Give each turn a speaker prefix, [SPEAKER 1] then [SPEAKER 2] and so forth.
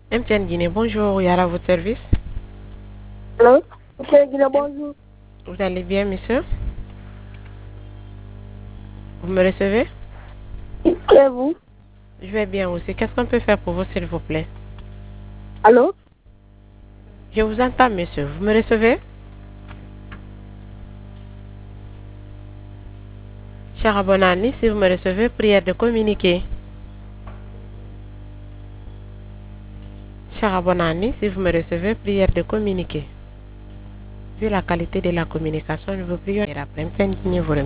[SPEAKER 1] MTN Guinée, bonjour, Yara, à votre service.
[SPEAKER 2] Allô? Monsieur Guinée, bonjour.
[SPEAKER 1] Vous allez bien, monsieur? Vous me recevez?
[SPEAKER 2] Et vous?
[SPEAKER 1] Je vais bien aussi. Qu'est-ce qu'on peut faire pour vous, s'il vous plaît?
[SPEAKER 2] Allô?
[SPEAKER 1] Je vous entends, monsieur. Vous me recevez? Cher Abonani, si vous me recevez, prière de communiquer. Cher Abonani, si vous me recevez, prière de communiquer. Vu la qualité de la communication, je vous prie après MTN Guinée vous remercie.